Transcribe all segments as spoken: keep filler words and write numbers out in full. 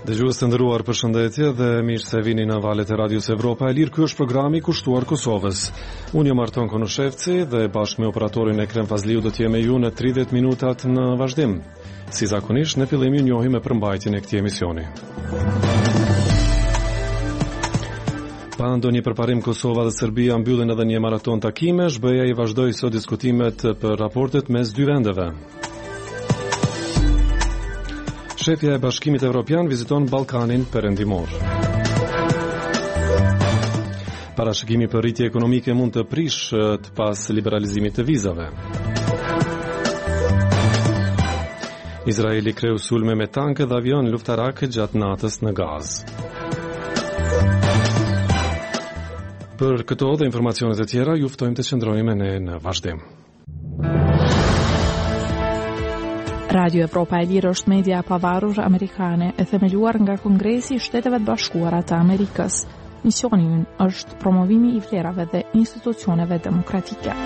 Dëgjues të nderuar, përshëndetje dhe mirë se vini në valët e Radios Evropa e Lirë. Ky është programi i kushtuar Kosovës. Unë jam Arton Konushevci dhe bashkë me operatorin Ekrem Fazliu do të jem me ju në tridhjetë minutat në vazhdim. Si zakonisht, në fillim ju njohim me përmbajtjen e këtij emisioni. Pa ndonjë përparim, Kosova dhe Serbia mbyllin edhe një maraton takimesh. B E A i vazhdoi sot diskutimet për raportet mes dy vendeve. Shefja e Bashkimit Evropian viziton Ballkanin Perëndimor. Parashikimi për rritje ekonomike mund të prishët pas liberalizimit të vizave. Izraeli kreu sulme me tanke dhe avion luftarake gjatë natës në Gazë. Për këto dhe informacionet e tjera, ju ftojmë të qëndroni me ne në vazhdim. Radio Evropa e Lirë është media e pavarur amerikane e themeluar nga Kongresi i Shteteve të Bashkuara të Amerikës. Misioni i ynë është promovimi i vlerave dhe institucioneve demokratike.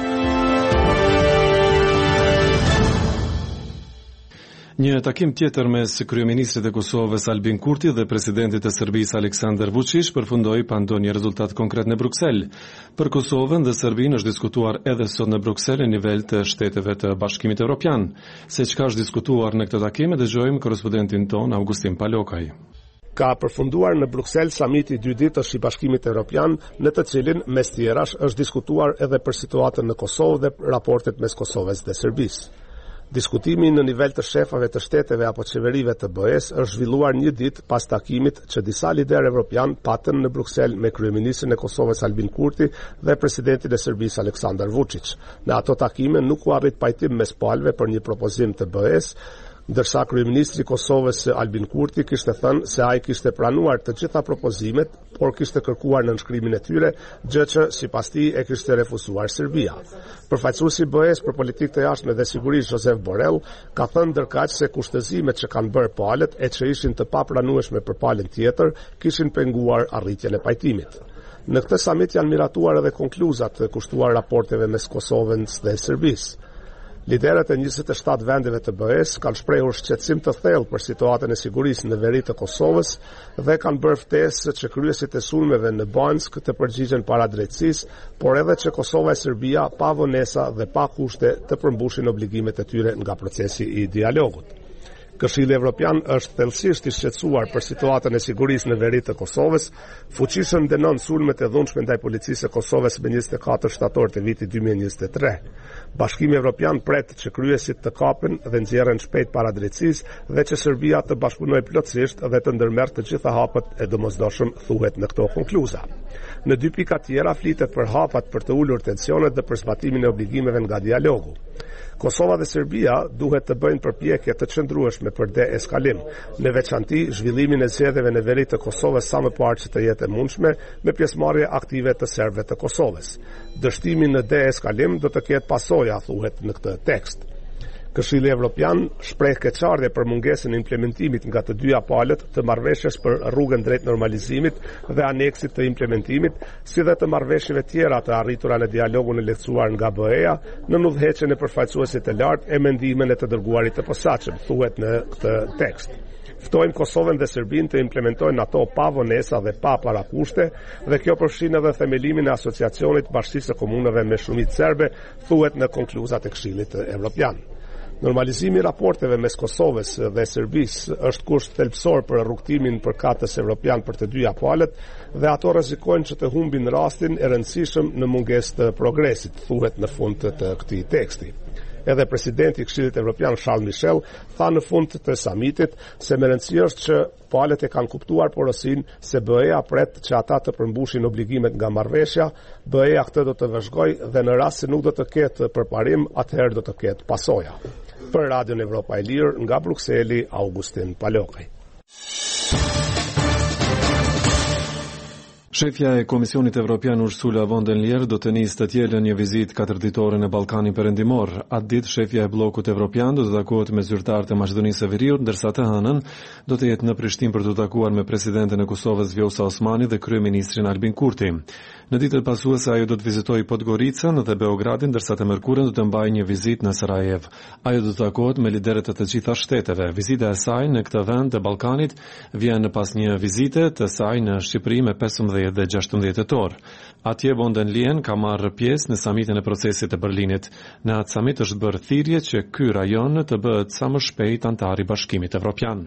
Një takim tjetër mes kryeministrit e Kosovës Albin Kurti dhe presidentit e Serbisë Aleksandar Vučić përfundoi pa ndonjë rezultat konkret në Bruksel. Për Kosovën dhe Serbinë është diskutuar edhe sot në Bruksel në nivel të shteteve të Bashkimit Evropian. Se çka është diskutuar në këtë takim, dëgjojmë korrespondentin ton Augustin Palokaj. Ka përfunduar në Bruksel samiti dy ditësh i Bashkimit Evropian, në të cilin mes tjerash është diskutuar edhe për situatën në Kosovë dhe raportet mes Kosovës dhe Serbisë. Diskutimi në nivel të shefave të shteteve apo qeverive të B E-s është zhvilluar një ditë pas takimit që disa liderë evropian patën në Bruksel me kryeministrin e Kosovës Albin Kurti dhe presidentin e Serbisë Aleksandar Vučić. Në ato takime nuk u arrit pajtim mes palëve për një propozim të B E-s, ndërsa kryeministri i Kosovës Albin Kurti kishte thënë se ai kishte pranuar të gjitha propozimet, por kishte kërkuar nënshkrimin e tyre, gjë që sipas tij e kishte refuzuar Serbia. Përfaqësuesi i B E-s për politikë të jashtme dhe sigurisë Josep Borrell ka thënë ndërkaq se kushtëzimet që kanë bërë palët e që ishin të papranueshme për palën tjetër kishin penguar arritjen e pajtimit. Në këtë samit janë miratuar edhe konkluzat të kushtuar raporteve mes Kosovës dhe Serbisë. Liderët e njëzet e shtatë vendeve të B E-s kanë shprehur shqetësim të thellë për situatën e sigurisë në veri të Kosovës dhe kanë bërë ftesë që kryesit e sulmeve në Banjsk të përgjigjen para drejtësisë, por edhe që Kosova e Serbia pa vonesa dhe pa kushte të përmbushin obligimet e tyre nga procesi i dialogut. Këshilli Evropian është thellësisht i shqetësuar për situatën e sigurisë në veri të Kosovës, fuqishëm dënon sulmet e dhunshme ndaj policisë së Kosovës me njëzet e katër shtator të vitit dy mijë e njëzet e tre. Bashkimi Evropian pret që kryesit të kapen dhe nxjerren shpejt para drejtësisë dhe që Serbia të bashkëpunojë plotësisht dhe të ndërmerrë të gjitha hapet e domosdoshëm, thuhet në këto konkluza. Në dy pika tjera flitet për hapat për të ulur tensionet dhe për zbatimin e obligimeve nga dialogu. Kosova dhe Serbia duhet të bëjnë përpjekje të qëndrueshme për deeskalim, në veçanti zhvillimin e zgjedhjeve në veri të Kosovës sa më parë që të jetë e mundshme, me pjesëmarrje aktive të serbëve të Kosovës. Dështimi në deeskalim do të ketë pasoja, thuhet në këtë tekst. Këshilli Evropian shpreh keqardhje për mungesën e implementimit nga të dyja palët të marrëveshjes për rrugën drejt normalizimit dhe aneksit të implementimit, si dhe të marrëveshjeve tjera të arritura në dialogun e lehtësuar nga B E A në udhëheqjen e përfaqësuesit të lartë e mendimin e të dërguarit të posaçëm, thuhet në këtë tekst. Ftojmë Kosovën dhe Serbinë të implementojnë ato pa vonesa dhe pa parakushte, dhe kjo përfshin edhe themelimin e asociacionit Bashkisë së Komunave me shumicë serbe, thuhet në konkluzat e Këshillit Evropian. Normalizimi i raporteve mes Kosovës dhe Serbisë është kusht thelbësor për rrugtimin përkatës evropian për të dyja palët dhe ato rrezikojnë që të humbin rastin e rëndësishëm në mungesë të progresit, thuhet në fund të këtij teksti. Edhe presidenti i Këshillit Evropian Charles Michel tha në fund të samitit se me rëndësi është që palët e kanë kuptuar porosin se B E A pret që ata të përmbushin obligimet nga marrëveshja, B E A këtë do të vëzhgojë dhe në rast se nuk do të ketë përparim, atëherë do të ketë pasoja. Për Radion Evropa e Lirë, nga Brukseli, Augustin Palokaj. Shefja e Komisionit Evropian Ursula von der Leyen do të nisë të tjelën një vizitë katërditore në Ballkanin Perëndimor. Atë ditë shefja e bllokut evropian do të takohet me zyrtarët e Maqedonisë së Veriut, ndërsa të hënën do të jetë në Prishtinë për të takuar me presidenten e Kosovës Vjosa Osmani dhe kryeministrin Albin Kurti. Në ditët pasuese ajo do të vizitojë Podgoricën dhe Beogradin, ndërsa të mërkurën do të mbajë një vizitë në Sarajevo. Ajo do të takohet me liderët e të gjitha shteteve. Vizita e saj në këtë vend të Ballkanit vjen pas një vizite të saj në Shqipëri me pesëmbëdhjetë dhe gjashtëmbëdhjetë tetor. Atje von der Leyen ka marrë pjesë në samitin e procesit të Berlinit. Në atë samit është bërë thirrje që ky rajon të bëhet sa më shpejt antar i Bashkimit Evropian.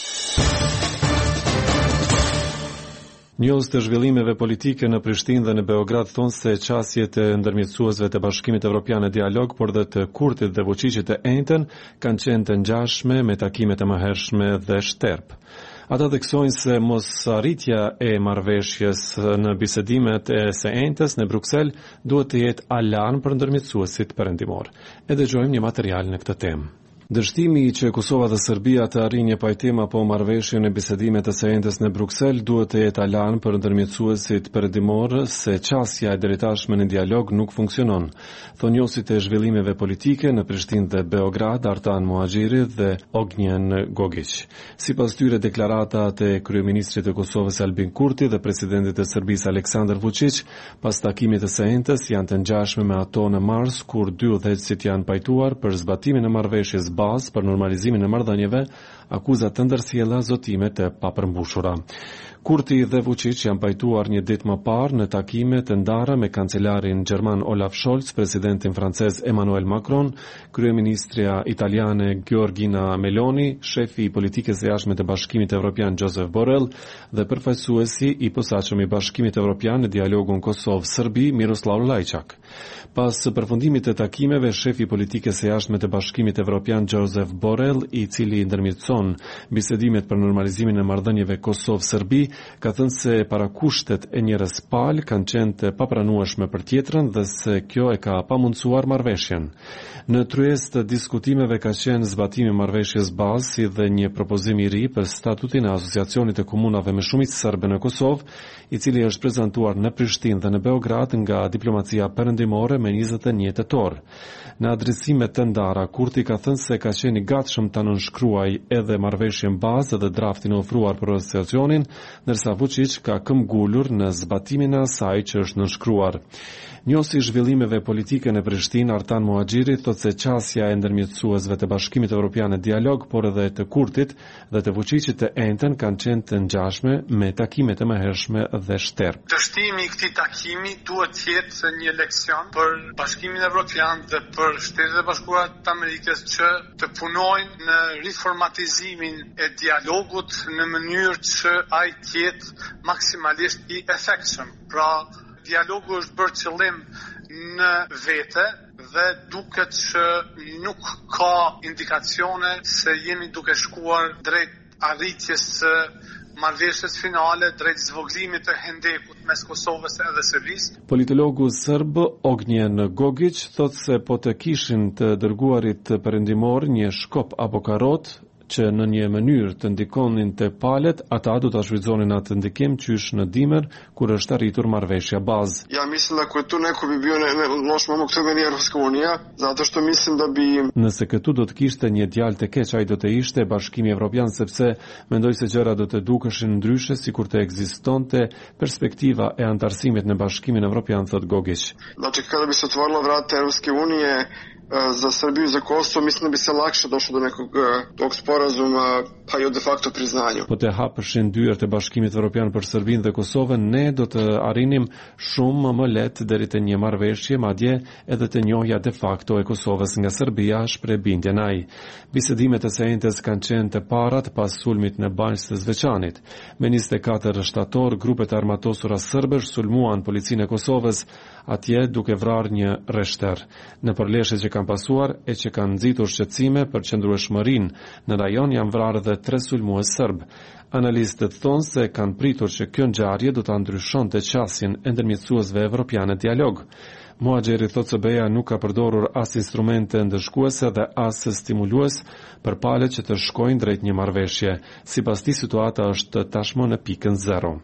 Njohës të zhvillimeve politike në Prishtinë dhe në Beograd thonë se qasjet e ndërmjetësuesve të Bashkimit Evropian në dialog, por dhe të Kurtit dhe Vučićit të enjtën kanë qenë të ngjashme me takimet e mëhershme dhe shterp. Ata theksojnë se mosarritja e marrëveshjes në bisedimet e së enjtës në Bruksel duhet të jetë alarm për ndërmjetësuesit perëndimor. E dëgjojmë një material në këtë temë. Dështimi që Kosova dhe Serbia të arrijnë një pajtim apo marrëveshje në bisedimet e së enjtës në Bruksel duhet të jetë alarm për ndërmjetësuesit perëndimor se qasja e deritashme në dialog nuk funksionon, thonë njohësit e zhvillimeve politike në Prishtinë dhe Beograd, Artan Muhaxhiri dhe Ognjen Gogić. Sipas tyre, deklaratat e kryeministrit të Kosovës Albin Kurti dhe presidentit të Serbisë Aleksandar Vučić pas takimit të së enjtës janë të ngjashme me ato në mars, kur dy udhëheqësit janë pajtuar për zbatimin e marrëveshjes bazë për normalizimin e marrëdhënieve, akuzat të ndërsjella zotime të papërmbushura. Kurti dhe Vučić janë pajtuar një ditë më parë në takime të ndara me kancelarin gjerman Olaf Scholz, presidentin francez Emmanuel Macron, kryeministrja italiane Giorgina Meloni, shefi i politikës së jashtme të Bashkimit Evropian Josep Borrell dhe përfaqësuesi i posaçëm i Bashkimit Evropian në dialogun Kosovë-Serbi Miroslav Lajçak. Pas përfundimit të takimeve, shefi i politikës së jashtme të Bashkimit Evropian Josep Borrell, i cili ndërmjetëson bisedimet për normalizimin e marrëdhënieve Kosovë-Serbi, ka thënë se parakushtet e njerëz palë kanë qenë të papranueshme për tjetrën dhe se kjo e ka pamundsuar marrëveshjen. Në tryezë të diskutimeve ka qenë zbatimi i marrëveshjes bazë si dhe një propozim i ri për statutin e Asociacionit të Komunave me shumicë serbe në Kosovë, i cili është prezantuar në Prishtinë dhe në Beograd nga diplomacia perëndimore me njëzet e një tetor. Në adresime të ndara, Kurti ka thënë se ka qenë i gatshëm ta nënshkruajë edhe marrëveshjen bazë dhe draftin e ofruar për asociacionin, ndërsa Vučić ka këmbgulur në zbatimin e asaj që është nënshkruar. Njohësi zhvillimeve politike në Prishtinë, Artan Muhaxhiri, thotë se qasja e ndërmjetësuesve të Bashkimit Evropian në dialog, por edhe të Kurtit dhe të Vučićit të enjtën kanë qenë të ngjashme me takimet e mëhershme dhe shterp. Dështimi i këtij takimi duhet të jetë një leksion për Bashkimin Evropian dhe për Shtetet e Bashkuara të Amerikës që të punojnë në riformatizimin e dialogut në mënyrë që ai të jetë maksimalisht i efektshëm. Pra, dialogu është bërë qëllim në vete dhe duket që nuk ka indikacione se jemi duke shkuar drejt arritjes së marrëveshjes finale, drejt zvogëlimit të hendekut mes Kosovës edhe Serbisë. Politologu serb Ognjen Gogić thotë se po të kishin të dërguarit perëndimor një shkop apo karrot që në një mënyrë të ndikonin të palët, ata do ta shfrytëzonin atë ndikim qysh në dimër kur është arritur marrëveshja bazë. Ja mislim da ako je tu neko bi bio ne, ne, loš momak, to je Evropska unija, zato što mislim da bi... Nëse këtu do të kishte një djalë të keq, ai do të ishte Bashkimi Evropian, sepse mendoj se gjëra do të dukeshin ndryshe sikur të ekzistonte perspektiva e antarësimit në Bashkimin Evropian, thot Gogić. Znači kada bi se otvorila vrata Evropske unije za Srbiju i za Kosovo, mislim da bi se lakše došlo do nekog tog sporazuma, pa i de facto priznanju. Po të hapëshin dyert e Bashkimit Evropian për Serbinë dhe Kosovën, ne do të arrinim shumë më lehtë deri te një marrëveshje, madje edhe të njohja de facto e Kosovës nga Serbia, shpreh bindjen ai. Bisedimet e së enjtës kanë qenë të parat pas sulmit në Banjë të Zveçanit. Me njëzet e katër shtator, grupet e armatosura serbe sulmuan policinë e Kosovës, atje duke vrarë një rreshter. Në përleshjet që kanë pasuar e që kanë nxitur shqetësime për qëndrueshmërinë në rajon, janë vrarë edhe tre sulmues serb. Analistët thonë se kanë pritur që kjo ngjarje do ta ndryshonte qasjen e ndërmjetësuesve evropianë dialog. Muhaxhiri thotë se B E A nuk ka përdorur as instrumente ndëshkuese dhe as stimulues për palët që të shkojnë drejt një marrëveshje. Sipas tij, situata është tashmë në pikën zero.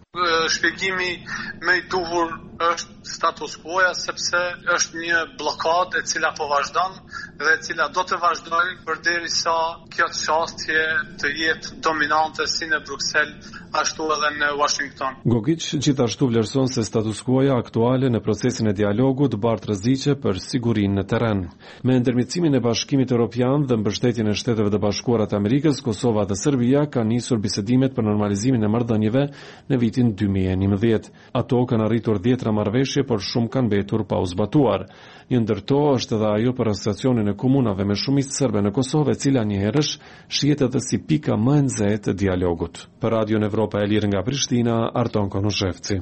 shpjegimi më i duhur është status quo, sepse është një blokadë e cila po vazhdon dhe e cila do të vazhdojë përderisa kjo çështje të jetë dominante si në Bruksel ashtu edhe në Washington. Gogic gjithashtu vlerëson se status quo-ja aktuale në procesin e dialogut bart rreziqe për sigurinë në terren. Me ndërmjetësimin e Bashkimit Evropian dhe mbështetjen e Shteteve të Bashkuara të Amerikës, Kosova dhe Serbia kanë nisur bisedimet për normalizimin e marrëdhënieve në vitin dy mijë e njëmbëdhjetë. Ato kanë arritur dhjetra marrëveshje, por shumë kanë mbetur pa u zbatuar. Një ndër to është edhe ajo për asociacionin e komunave me shumicë serbe në Kosovë, e cila njëherësh shihet edhe si pika më e nxehtë e dialogut. Për Radion Evropa e Lirë nga Prishtina, Arton Konushevci.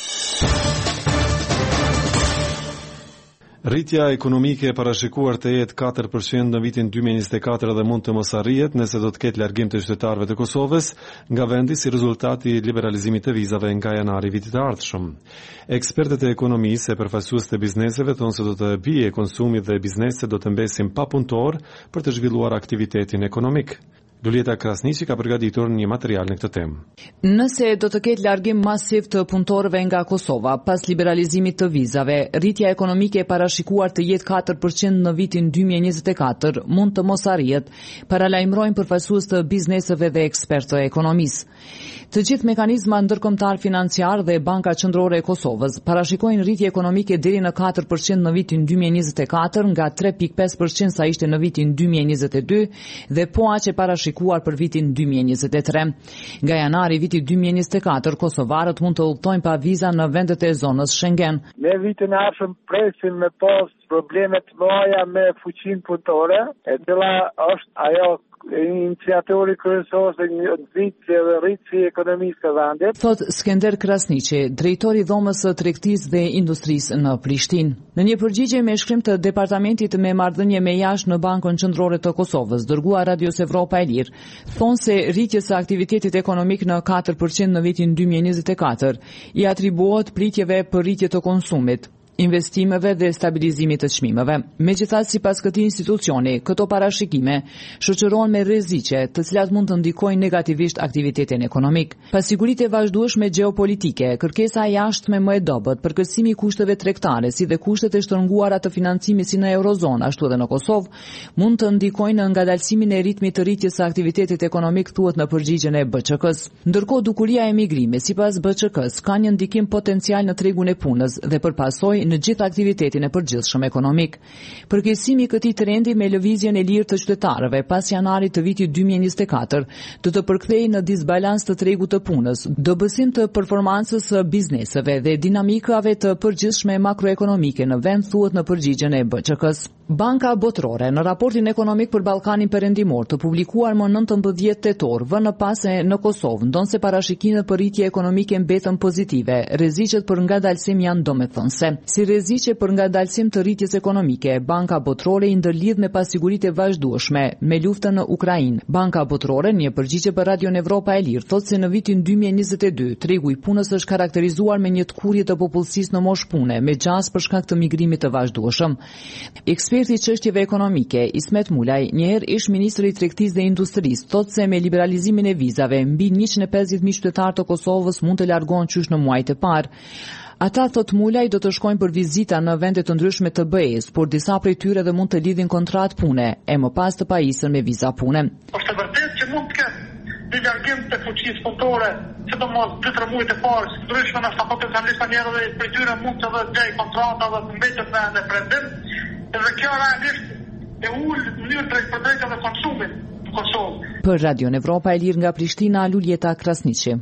Rritja ekonomike e parashikuar të jetë katër përqind në vitin dy mijë e njëzet e katër dhe mund të mos arrihet nëse do të ketë largim të qytetarëve të Kosovës nga vendi si rezultati i liberalizimit të vizave nga janari vitit të ardhshëm. Ekspertët e ekonomisë e përfaqësues të bizneseve thonë se do të bie konsumi dhe bizneset do të mbesin papunëtor për të zhvilluar aktivitetin ekonomik. Lulieta Krasniqi ka përgatitur një material në këtë temë. Nëse do të ketë largim masiv të punëtorëve nga Kosova pas liberalizimit të vizave, rritja ekonomike e parashikuar të jetë katër përqind në vitin dy mijë e njëzet e katër mund të mos arrihet, paralajmërojnë përfaqësues të bizneseve dhe ekspertë e ekonomisë. Të gjithë mekanizma ndërkombëtar financiar dhe Banka Qendrore e Kosovës parashikojnë rritje ekonomike deri në katër përqind në vitin dy mijë e njëzet e katër nga tre pikë pesë përqind sa ishte në vitin dy mijë e njëzet e dy dhe po aq e parashikuar për vitin dy mijë e njëzet e tre. Nga janari vitit dy mijë e njëzet e katër, kosovarët mund të udhtojnë pa viza në vendet e zonës Schengen. Ne vitin e ardhshëm presim me pas probleme të mëdha me fuqinë punëtore, e cila është ajo iniciatori kryesor të nxitje dhe rritje ekonomisë të vendit. Thot Skender Krasniqi, drejtori i dhomës së tregtisë dhe industrisë në Prishtinë. Në një përgjigje me shkrim të departamentit me marrëdhënie me jashtë në Bankën Qendrore të Kosovës, dërguar Radios Evropa e Lirë, thonë se rritja së aktivitetit ekonomik në katër përqind në vitin dy mijë e njëzet e katër i atribuohet pritjeve për rritje të konsumit, investimeve dhe stabilizimit të çmimeve. Megjithatë, sipas këtij institucioni, këto parashikime shoqërohen me rreziqe, të cilat mund të ndikojnë negativisht aktivitetin ekonomik. Pasiguritë e vazhdueshme gjeopolitike, kërkesa e jashtme më e dobët, përkësimi i kushteve tregtare, si dhe kushtet e shtrënguara të financimit si në Eurozonë, ashtu edhe në Kosovë, mund të ndikojnë në ngadalësimin e ritmit të rritjes së aktivitetit ekonomik, thuhet në përgjigjen e B Q K-s. Ndërkohë, dukuria e emigrimit, sipas B Q K-s, ka një ndikim potencial në tregun e punës dhe përpasoj në gjithë aktivitetin e përgjithshëm ekonomik. Përkeqësimi i këtij trendi me lëvizjen e lirë të qytetarëve pas janarit të vitit dy mijë e njëzet e katër do të përkthejë në disbalans të tregut të punës, dobësim të performancës së bizneseve dhe dinamikave të përgjithshme makroekonomike në vend, thuhet në përgjigjen e B Q K-s. Banka Botërore në raportin ekonomik për Ballkanin Perëndimor të publikuar më nëntëmbëdhjetë tetor vënë pas se në Kosovë ndonse parashikimet për rritje ekonomike mbetën pozitive, rreziqet për ngadalësim janë domethënëse. Si rreziqe për ngadalësim të rritjes ekonomike, Banka Botërore i ndërlidh me pasiguritë e vazhdueshme me luftën në Ukrainë. Banka Botërore, në një përgjigje për Radion Evropa e Lirë, thotë se në vitin dy mijë e njëzet e dy, tregu i punës është karakterizuar me një tkurrje të popullsisë në moshpune, me gjas për shkak të migrimit të vazhdueshëm. Eksperti i çështjeve ekonomike, Ismet Mulaj, njëherë ish ministri i tregtisë dhe industrisë, thotë se me liberalizimin e vizave, mbi njëqind e pesëdhjetë mijë qytetarë të Kosovës mund të largohen qysh në muajt e parë. Ata, thot Mulaj, do të shkojnë për vizita në vende të ndryshme të B E-s, por disa prej tyre dhe mund të lidhin kontratë pune, e më pas të pajisën me viza pune. Është vërtet që mund të ketë një largim të fuqisë punëtore, sidomos dy tre muajt e parë, ndryshme në potencialisht njerëz dhe prej tyre mund të vëzhgjej kontrata dhe të mbetet në në prendim, dhe kjo realisht e ul në mënyrë drejtpërdrejtë dhe konsumin në Kosovë. Për Radion Evropa e Lirë nga Prishtina, Lulieta Krasniqi.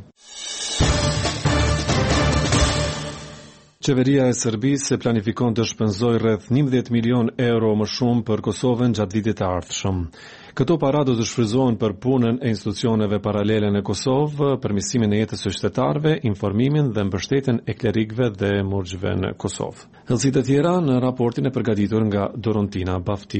Qeveria e Serbisë planifikon të shpenzojë rreth njëmbëdhjetë milion euro më shumë për Kosovën gjatë vitit të ardhshëm. Këto para do të shfrytëzohen për punën e institucioneve paralele në Kosovë, përmirësimin e jetës së qytetarëve, informimin dhe mbështetjen e klerikëve dhe murxhëve në Kosovë. Hëllësitë e tjera në raportin e përgatitur nga Dorontina Baftiu.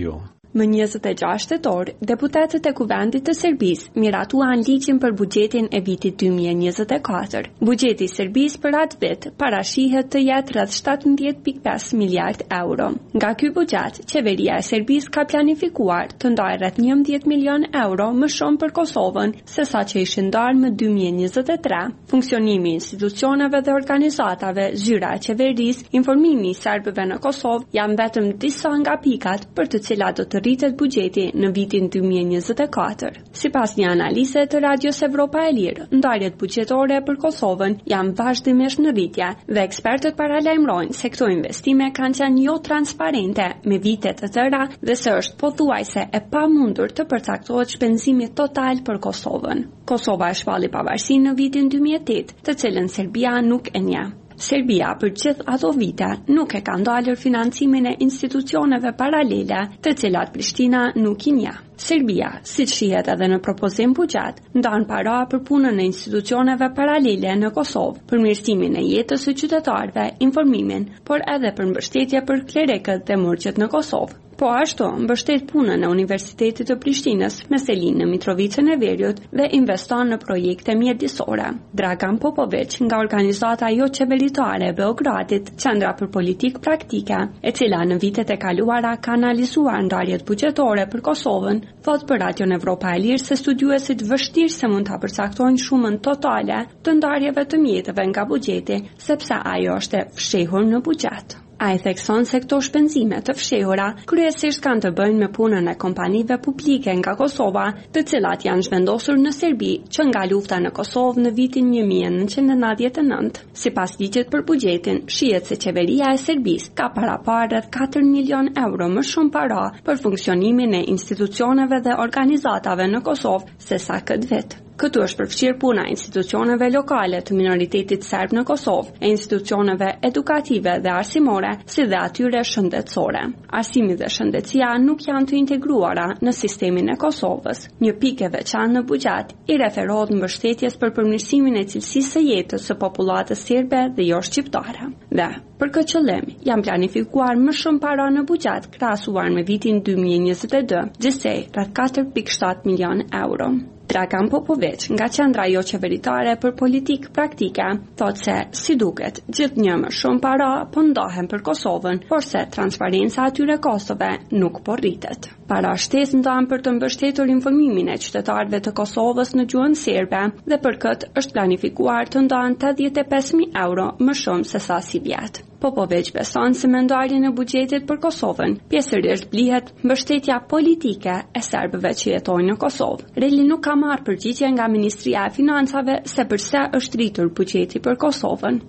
Më njëzet e gjashtë tetor, deputetët e Kuvendit të Serbisë miratuan ligjin për buxhetin e vitit dy mijë e njëzet e katër. Buxheti i Serbisë për atë vit parashihet të jetë rreth shtatëmbëdhjetë pikë pesë miliard euro. Nga ky buxhet, qeveria e Serbisë ka planifikuar të ndajë rreth njëmbëdhjetë milion euro më shumë për Kosovën se sa që ishin ndarë më dy mijë e njëzet e tre. Funksionimi i institucioneve dhe organizatave, zyra e qeverisë, informimi i serbëve në Kosovë janë vetëm disa nga pikat për të cilat do të rritet buxheti në vitin dy mijë e njëzet e katër. Sipas një analize të Radios Evropa e Lirë, ndarjet buxhetore për Kosovën janë vazhdimisht në rritje dhe ekspertët paralajmërojnë se këto investime kanë qenë jo transparente me vite të tëra dhe se është pothuajse e pamundur të përcaktohet shpenzimi total për Kosovën. Kosova e shpalli pavarësinë në vitin dy mijë e tetë, të cilën Serbia nuk e njeh. Serbia për gjithë ato vite nuk e ka ndalur financimin e institucioneve paralele të cilat Prishtina nuk i njeh. Serbia, siç shihet edhe në propozim buxhet, ndan para për punën e institucioneve paralele në Kosovë, për mirësimin e jetës së qytetarëve, informimin, por edhe për mbështetje për klerekët dhe murqet në Kosovë. Po ashtu, mbështet punën e Universitetit të Prishtinës me Selinë në Mitrovicën e Veriut dhe investon në projekte mjedisore. Dragan Popović nga organizata jo qeveritare e Beogradit, Qendra për Politikë Praktike, e cila në vitet e kaluara ka analizuar ndarjet buxhetore për Kosovën, thot për Radion Evropa e Lirë se studiuesit vështirë se mund ta përcaktojnë shumën totale të ndarjeve të mjeteve nga buxheti, sepse ajo është e fshehur në buxhet. A i thekson se këto shpenzime të fshehura kryesisht kanë të bëjnë me punën e kompanive publike nga Kosova, të cilat janë zhvendosur në Serbi që nga lufta në Kosovë në vitin një mijë e nëntëqind e nëntëdhjetë e nëntë. Sipas ligjit për buxhetin, shihet se qeveria e Serbisë ka para parë rreth katër milion euro më shumë para për funksionimin e institucioneve dhe organizatave në Kosovë se sa këtë vit. Këtu është përfshirë puna e institucioneve lokale të minoritetit serb në Kosovë, e institucioneve edukative dhe arsimore, si dhe atyre shëndetësore. Arsimi dhe shëndetësia nuk janë të integruara në sistemin e Kosovës. Një pikë e veçantë në buxhet i referohet mbështetjes për përmirësimin e cilësisë së jetës së popullatës serbe dhe jo shqiptare. Dhe për këtë qëllim janë planifikuar më shumë para në buxhet krahasuar me vitin dy mijë e njëzet e dy, gjithsej rreth katër pikë shtatë milion euro. Dragan Popović nga Qendra jo qeveritare për Politikë Praktike thot se si duket gjithnjë më shumë para po ndahen për Kosovën, por se transparenca atyre kostove nuk po rritet. Para shtesë ndahen për të mbështetur informimin e qytetarëve të Kosovës në gjuhën serbe dhe për këtë është planifikuar të ndahen tetëdhjetë e pesë mijë euro më shumë se sa si vjet. Popović beson se me ndarjen e buxhetit për Kosovën, pjesërisht blihet mbështetja politike e serbëve që jetojnë në Kosovë. Reli nuk ka marrë përgjigje nga Ministria e Financave se përse është rritur buxheti për Kosovën.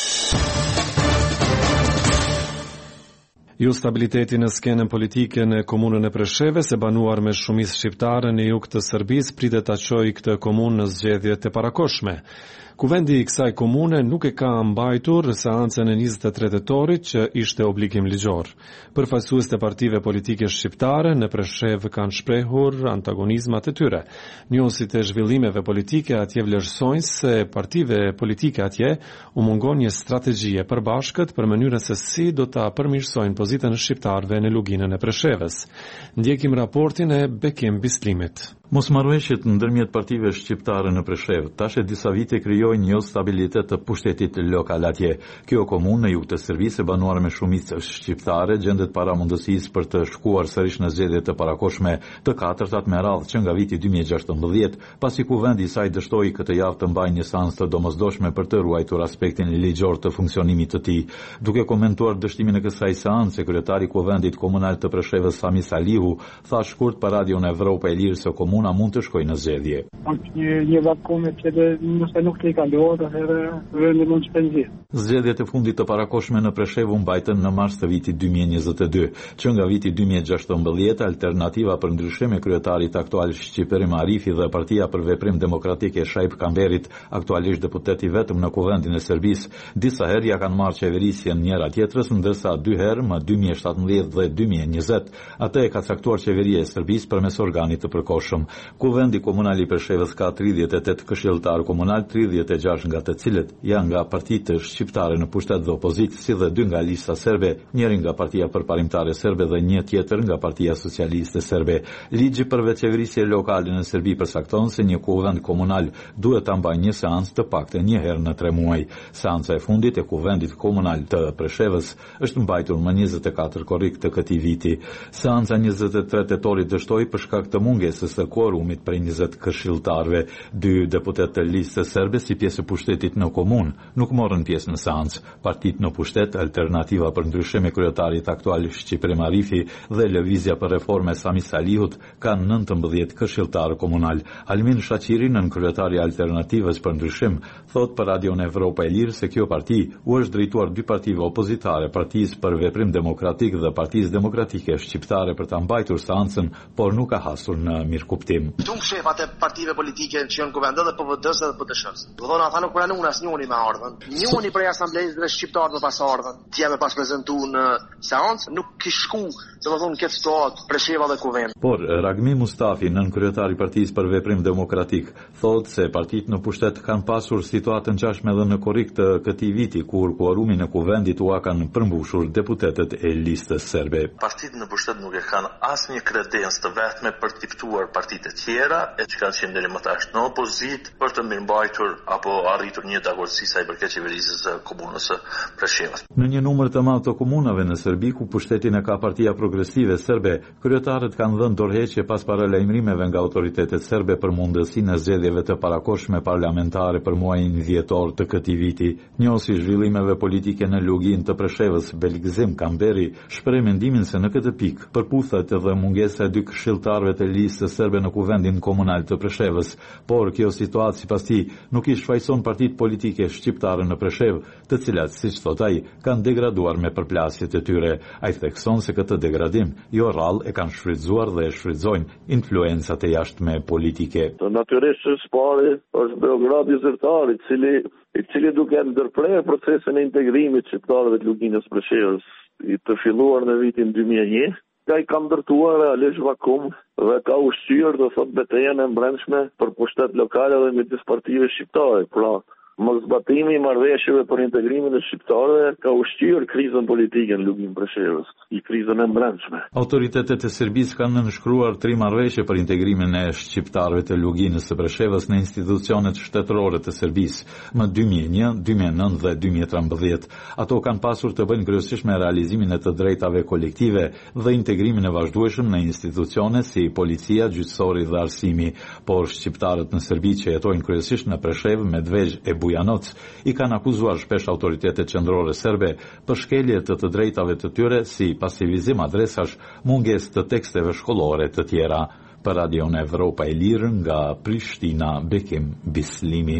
Jo stabiliteti në skenën politike në komunën e Preshevës e banuar me shumicë shqiptare në jug të Serbisë pritet ta çojë këtë komunë në zgjedhjet e parakohshme. Kuvendi i kësaj komune nuk e ka mbajtur seancën e njëzet e tre tetorit që ishte obligim ligjor. Përfaqësues të partive politike shqiptare në Preshevë kanë shprehur antagonizmat e tyre. Njohësit e zhvillimeve politike atje vlerësojnë se partive politike atje u mungon një strategji e përbashkët për mënyrën se si do ta përmirësojnë pozitën e shqiptarëve në luginën e Preshevës. Ndjekim raportin e Bekim Bistlimit. Mosmarrëveshjet ndërmjet partive shqiptare në Preshevë tash e disa vite krijojnë një stabilitet të pushtetit lokal atje. Kjo komunë në jug të Serbisë e banuar me shumicë shqiptare gjendet para mundësisë për të shkuar sërish në zgjedhjet të parakohshme të katërtat me radhë që nga viti dy mijë e gjashtëmbëdhjetë, pasi kuvendi i saj dështoi këtë javë të mbajë një seancë të domosdoshme për të ruajtur aspektin ligjor të funksionimit të tij. Duke komentuar dështimin e kësaj seance, kryetari i kuvendit komunal të Preshevës Sami Salihu tha shkurt për Radion Evropa e Lirë se komuna mund të shkojë në zgjedhje. Një një vakome që nëse nuk të i kalohet, atëherë vendi mund të shpenzojë. Zgjedhjet e fundit të parakohshme në Preshevë u mbajtën në mars të vitit dy mijë e njëzet e dy, që nga viti dy mijë e gjashtëmbëdhjetë alternativa për ndryshim e kryetarit aktual Shqiperim Arifi dhe Partia për Veprim Demokratik e Shaip Kamberit, aktualisht deputeti vetëm në kuvendin e Serbisë, disa herë ja kanë marrë qeverisjen njëra tjetrës, ndërsa dy herë më dy mijë e shtatëmbëdhjetë dhe dy mijë e njëzet, atë e ka caktuar qeveria e Serbisë përmes organit të përkohshëm. Kuvendi komunal i Preshevës ka tridhjetë e tetë këshilltar komunal, tridhjetë e gjashtë nga të cilët janë nga partitë shqiptare në pushtet dhe opozitë, si dhe dy nga lista serbe, njëri nga Partia Përparimtare Serbe dhe një tjetër nga Partia Socialiste Serbe. Ligji për veçevërisje lokale në Serbi përcakton se një kuvend komunal duhet ta mbajë një seancë të paktën një herë në tre muaj. Seanca e fundit e kuvendit komunal të Preshevës është mbajtur më njëzet e katër korrik të këtij viti. Seanca njëzet e tre tetorit dështoi për shkak të mungesës së kuorumit për njëzet këshilltarëve. Dy deputet të listës serbe si pjesë e pushtetit në komunë nuk morën pjesë në seancë. Partitë në pushtet, Alternativa për Ndryshim e kryetarit aktual Shqipërim Arifi dhe Lëvizja për Reforme Sami Salihut kanë nëntëmbëdhjetë këshilltarë komunal. Almin Shaqiri, nën kryetari i Alternativës për Ndryshim, thot për Radion Evropa e Lirë se kjo parti u është drejtuar dy partive opozitare, Partisë për Veprim Demokratik dhe Partisë Demokratike Shqiptare për ta mbajtur seancën, por nuk ka hasur në mirëkuptim. Tung shefat e partive politike që janë kuvendë dhe P V D-s dhe P D Sh-s. Do thonë ata nuk pranojnë asnjëri me ardhën. Njëri prej asamblesë dhe shqiptarët me pas ardhën. Tja me pas prezantuar në seancë nuk kish shku, domethënë këtë situatë Presheva dhe kuvend. Por Ragmi Mustafi, nën kryetari i Partisë për Veprim Demokratik, thotë se partitë në pushtet kanë pasur situatën ngjashme edhe në korrik të këtij viti kur kuorumin e kuvendit u kanë përmbushur deputetët e listës serbe. Partitë në pushtet nuk e kanë asnjë kredencë të vetme për të tiptuar partitë e tjera e që kanë qenë deri më tash në opozitë për të mirëmbajtur apo arritur një dakordësi sa i përket qeverisjes së komunës së Preshevës. Në një numër të madh të komunave në Serbi ku pushtetin e ka Partia Progresive Serbe, kryetarët kanë dhënë dorëheqje pas paralajmërimeve nga autoritetet serbe për mundësinë e zgjedhjeve të parakohshme parlamentare për muajin dhjetor të këtij viti. Njësi zhvillimeve politike në Lugin të Preshevës, Belgzim Kamberi, shpreh mendimin se në këtë pikë përputhet edhe mungesa e dy këshilltarëve të listës serbe në kuvendin komunal të Preshevës, por kjo situatë sipas tij nuk i shfaqson partitë politike shqiptare në Preshevë, të cilat, siç thot ai, kanë degraduar me përplasjet e tyre. Ai thekson se këtë degradim jo rrallë e kanë shfrytzuar dhe e shfrytëzojnë influencat e jashtme politike. Natyrisht së pari është Beogradi zyrtari, i cili i cili duke ndërprerë procesin e integrimit shqiptarëve të Luginës Preshevës, i të filluar në vitin dy mijë e një, ka i ka ndërtuar realisht vakum dhe ka ushqyer do thot betejën e brendshme për pushtet lokale dhe midis partive shqiptare. Pra, mosbatimi i marrëveshjeve për integrimin e shqiptarëve ka ushqyer krizën politike në Lugin Preshevës, i krizën e brendshme. Autoritetet e Serbisë kanë nënshkruar tri marrëveshje për integrimin e shqiptarëve të Luginës së Preshevës në institucionet shtetërore të Serbisë më dy mijë e një, dy mijë e nëntë dhe dy mijë e trembëdhjetë. Ato kanë pasur të bëjnë kryesisht me realizimin e të drejtave kolektive dhe integrimin e vazhdueshëm në institucione si policia, gjyqësori dhe arsimi, por shqiptarët në Serbi që jetojnë kryesisht në Preshevë, Medvezh e Bujanoc i kanë akuzuar shpesh autoritetet qendrore serbe për shkelje të të drejtave të tyre si pasivizim adresash, mungesë të teksteve shkollore të tjera. Për Radion Evropa e Lirë nga Prishtina, Bekim Bislimi.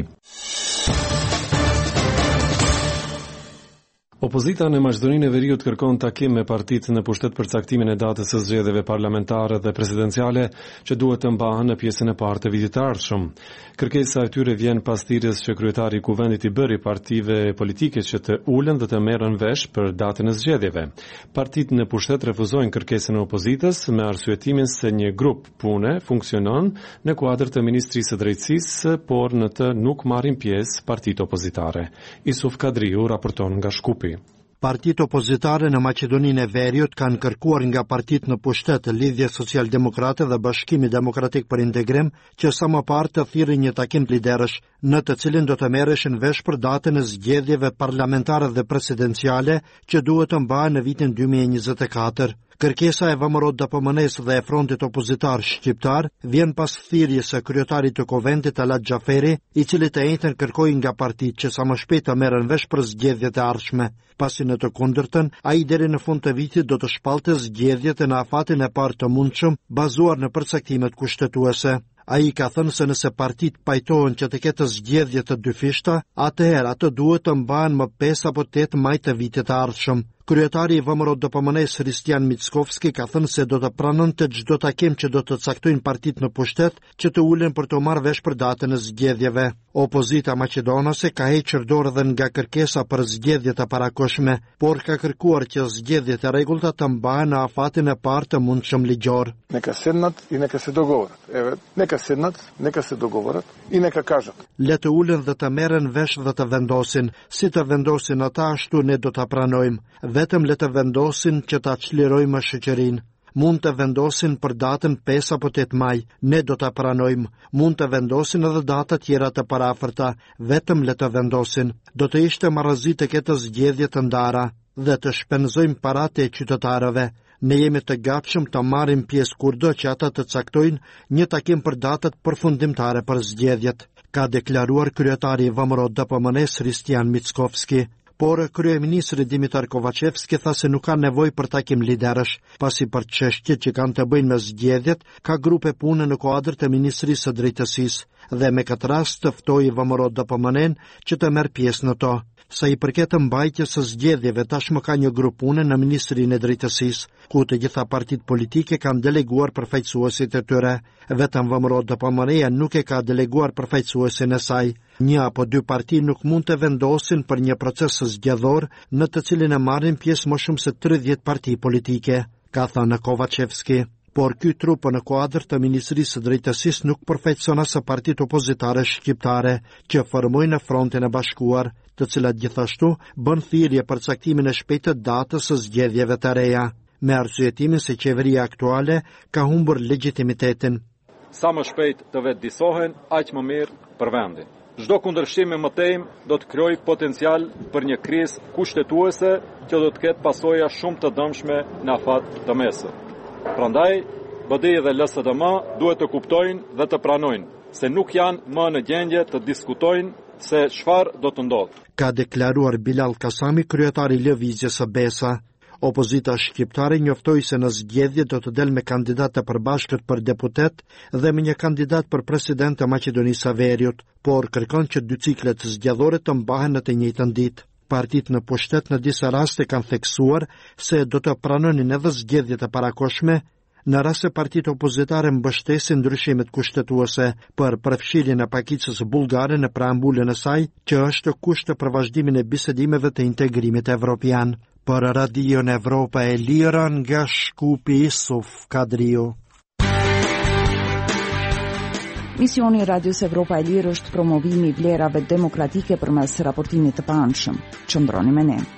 Opozita në Maqedoninë e Veriut kërkon takim me partitë në pushtet për caktimin e datës së zgjedhjeve parlamentare dhe presidenciale që duhet të mbahen në pjesën e parë të vitit të ardhshëm. Kërkesa e tyre vjen pas thirrjes që kryetari i kuvendit i bëri partive politike që të ulen dhe të merren vesh për datën e zgjedhjeve. Partitë në pushtet refuzojnë kërkesën e opozitës me arsyetimin se një grup pune funksionon në kuadër të Ministrisë së Drejtësisë, por në të nuk marrin pjesë partitë opozitare. Isuf Kadriu raporton nga Shkupi. Partitë opozitare në Maqedoninë e Veriut kanë kërkuar nga partitë në pushtet Lidhja Social-Demokrate dhe Bashkimi Demokratik për Integrim që sa më parë të thirrë një takim liderësh në të cilin do të merreshin vesh për datën e zgjedhjeve parlamentare dhe presidenciale që duhet të mbahen në vitin dy mijë e njëzet e katër. Kërkesa e V M R O D P M N-s dhe e frontit opozitar shqiptar vjen pas thirrjes së kryetarit të Kuvendit Talat Xhaferi, i cili të njëjtën kërkoi nga partitë që sa më shpejt të merren vesh për zgjedhjet e ardhshme, pasi në të kundërtën ai deri në fund të vitit do të shpallte zgjedhjet në afatin e parë të mundshëm bazuar në përcaktimet kushtetuese. Ai ka thënë se nëse partitë pajtohen që të ketë zgjedhje të dyfishta, atëherë ato duhet të mbahen më pesë apo tetë maj të vitit të ardhshëm. Kryetari i V M R O D P M N-s Hristian Mickovski ka thënë se do të pranonte çdo takim që do të caktojnë partitë në pushtet që të ulen për të marrë vesh për datën e zgjedhjeve. Opozita maqedonase ka hequr dorë edhe nga kërkesa për zgjedhje të parakoshme, por ka kërkuar që zgjedhjet e rregullta të mbahen në afatin e parë të mundshëm ligjor. Neka sednat i neka se dogovorat. Evo, neka sednat, neka se dogovorat i neka kažat. Le të ulen dhe të merren vesh dhe të vendosin, si të vendosin ata ashtu ne do ta pranojmë. Vetëm le të vendosin që ta çlirojmë shoqërinë. Mund të vendosin për datën pesë apo tetë maj, ne do ta pranojmë. Mund të vendosin edhe data tjera të paraafërta, vetëm le të vendosin. Do të ishte marrëzi të ketë zgjedhje të ndara dhe të shpenzojmë paratë e qytetarëve. Ne jemi të gatshëm të marrim pjesë kurdo që ata të caktojnë një takim për datët përfundimtare për zgjedhjet, ka deklaruar kryetari i V M R O D P M N-s Hristian Mickovski. Por kryeministri Dimitar Kovacevski tha se nuk ka nevojë për takim liderësh, pasi për çështjet që kanë të bëjnë me zgjedhjet, ka grupe pune në kuadër të Ministrisë së Drejtësisë dhe me këtë rast të ftoi V M R O D P M N-n që të merr pjesë në to. Sa i përket mbajtjes së zgjedhjeve, tashmë ka një grup pune në Ministrinë e Drejtësisë, ku të gjitha partitë politike kanë deleguar përfaqësuesit e tyre. Vetëm V M R O D P M N-ja nuk e ka deleguar përfaqësuesin e saj. Një apo dy parti nuk mund të vendosin për një proces zgjedhor në të cilin e marrin pjesë më shumë se tridhjetë parti politike, ka thënë Kovacevski. Por ky trup në kuadër të Ministrisë së Drejtësisë nuk përfaqëson as partitë opozitare shqiptare që formojnë në Frontin e Bashkuar, të cilat gjithashtu bën thirrje për caktimin e shpejtë të datës së zgjedhjeve të reja, me arsyetimin se qeveria aktuale ka humbur legitimitetin. Sa më shpejt të vetëdijsohen, aq më mirë për vendin. Çdo kundërshtim me mëtejm do të krijojë potencial për një krizë kushtetuese që do të ketë pasoja shumë të dëmshme në afat të mesët. Prandaj, B D I dhe L S D M duhet të kuptojnë dhe të pranojnë se nuk janë më në gjendje të diskutojnë se çfarë do të ndodhë, ka deklaruar Bilal Kasami, kryetari i lëvizjes së Besa. Opozita shqiptare njoftoi se në zgjedhje do të del me kandidat të përbashkët për deputet dhe me një kandidat për president të Maqedonisë së Veriut, por kërkon që dy ciklet zgjedhore të mbahen në të njëjtën ditë. Partitë në pushtet në disa raste kanë theksuar se do të pranonin edhe zgjedhjet e parakoshme në rast se partitë opozitare mbështesin ndryshimet kushtetuese për përfshirjen e pakicës bullgare në preambulën e saj, që është kusht për vazhdimin e bisedimeve të integrimit evropian. Për Radion Evropa e Lira nga Shkupi Isuf Kadriu. Misioni i Radios Evropa e Lirë është promovimi i vlerave demokratike përmes raportimit të paanshëm. Qëndroni me ne.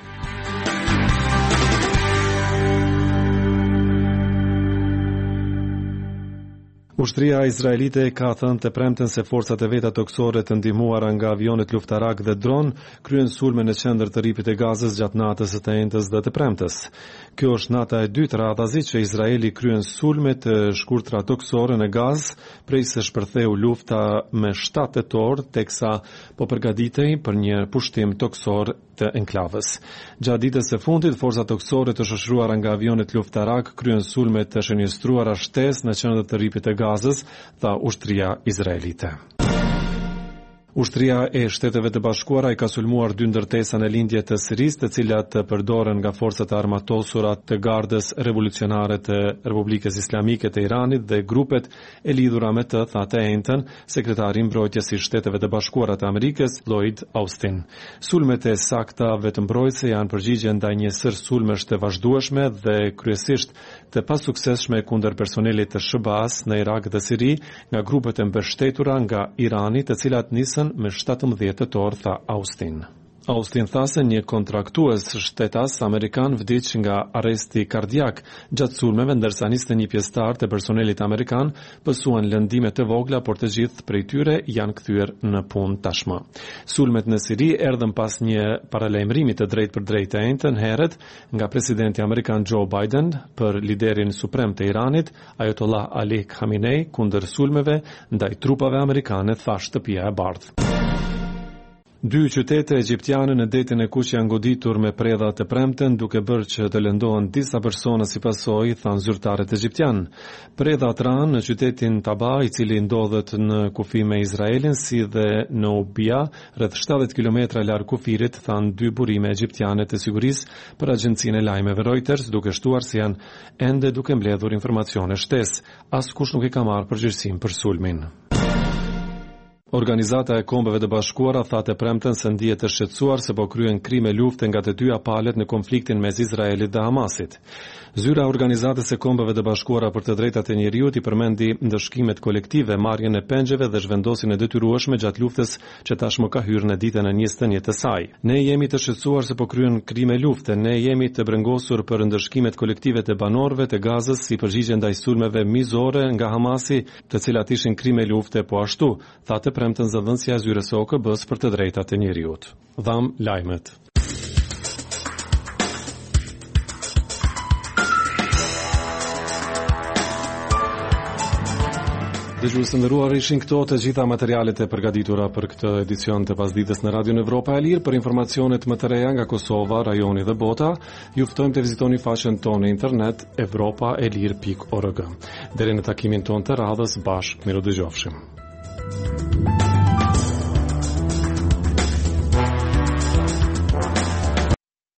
Ushtria izraelite ka thënë të premten se forcat e veta toksore të ndihmuara nga avionet luftarak dhe dron kryen sulme në qendër të ripit e Gazës gjatë natës së të entës dhe të premtes. Kjo është nata e dytë radhazi që Izraeli kryen sulme të shkurtra toksore në Gazë prej se shpërtheu lufta me shtatë tetor, teksa po përgatitej për një pushtim toksor të enklavës. Gjatë ditës së fundit, forcat toksore të shoqëruara nga avionet luftarak kryen sulme të shënjestruara shtesë në qendër të ripit e Gazës, tha ushtria izraelite. Ushtria e Shteteve të Bashkuara i ka sulmuar dy ndërtesa në lindje të Sirisë, të cilat përdoren nga forcat armatosura të Gardës Revolucionare të Republikës Islamike të Iranit dhe grupet e lidhura me të, tha të entën sekretari i mbrojtjes i Shteteve të Bashkuara të Amerikës, Lloyd Austin. Sulmet e sakta vetëmbrojtëse janë përgjigje ndaj një sër sulmesh të vazhdueshme dhe kryesisht të pasuksesshme kundër personelit të S B A-s në Irak dhe Siri nga grupet e mbështetura nga Irani, të cilat nisën me shtatëmbëdhjetë tetor, tha Austin. Austin tha se një kontraktues shtetas amerikan vdiq nga arresti kardiak gjatë sulmeve, ndërsa njëzet e një pjesëtar të personelit amerikan pësuan lëndime të vogla, por të gjithë prej tyre janë kthyer në punë tashmë. Sulmet në Siri erdhën pas një paralajmërimi të drejtë për drejtë të entën herët nga presidenti amerikan Joe Biden për liderin suprem të Iranit, Ayatollah Ali Khamenei, kundër sulmeve ndaj trupave amerikane, tha shtëpia e bardhë. Dy qytete egjiptiane në detin e Kuq janë goditur me predha të premten, duke bërë që të lëndohen disa persona si pasojë, thanë zyrtarët egjiptian. Predhat ranë në qytetin Taba, i cili ndodhet në kufi me Izraelin, si dhe në Ubia, rreth shtatëdhjetë kilometra larg kufirit, thanë dy burime egjiptiane të sigurisë për agjencinë e lajmeve Reuters, duke shtuar se janë ende duke mbledhur informacione shtesë. Askush nuk i ka marrë përgjegjësinë për sulmin. Organizata e Kombeve të Bashkuara thatë e premten se ndihet të shqetësuar se po kryen krime lufte nga të dyja palët në konfliktin mes Izraelit dhe Hamasit. Zyra e Organizatës e Kombeve të Bashkuara për të drejtat e njeriut i përmendi ndëshkimet kolektive, marrjen e pengjeve dhe zhvendosjen e detyrueshme gjatë luftës që tashmë ka hyrë në ditën e njëzet e një të saj. Ne jemi të shqetësuar se po kryen krime lufte, ne jemi të brengosur për ndëshkimet kolektive të banorëve të Gazës si përgjigje ndaj sulmeve mizore nga Hamasi, të cilat ishin krime lufte po ashtu, thatë premten zëdhënësja e zyrës së O K B-s për të drejtat e njeriut. Dham lajmet. Dëgjues të nderuar, ishin këto të gjitha materialet e përgatitura për këtë edicion të pasdites në Radion Evropa e Lirë. Për informacionet më të reja nga Kosova, rajoni dhe bota, ju ftojmë të vizitoni faqen tonë në internet evropa e lirë pikë org. Deri në takimin tonë të radhës, bashkë miru dëgjofshim.